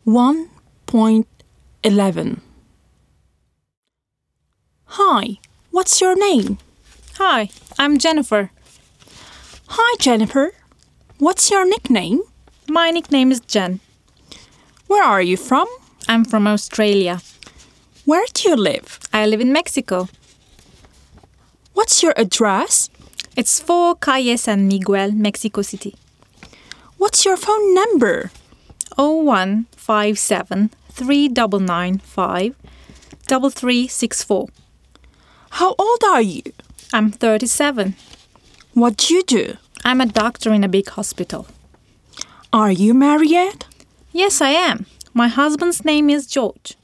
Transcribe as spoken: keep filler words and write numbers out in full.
one point eleven. Hi, what's your name? Hi, I'm Jennifer. Hi, Jennifer. What's your nickname? My nickname is Jen. Where are you from? I'm from Australia. Where do you live? I live in Mexico. What's your address? It's four Calle San Miguel, Mexico City. What's your phone number? oh one five seven, three nine nine five, three three six four. How old are you? I'm thirty-seven. What do you do? I'm a doctor in a big hospital. Are you married? Yes, I am. My husband's name is George.